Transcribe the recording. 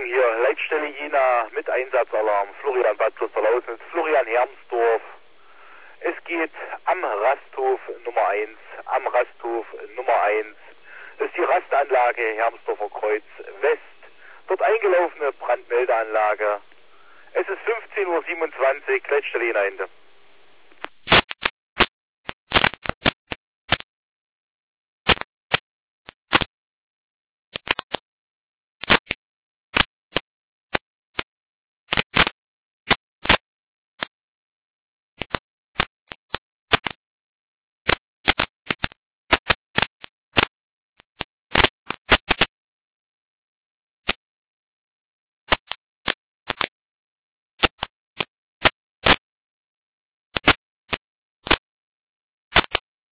Achtung hier, Leitstelle Jena mit Einsatzalarm, Florian Bad Klosterlausnitz, Florian Hermsdorf. Es geht am Rasthof Nummer 1, am Rasthof Nummer 1. Das ist die Rastanlage Hermsdorfer Kreuz West. Dort eingelaufene Brandmeldeanlage. Es ist 15:27 Uhr, Leitstelle Jena Ende.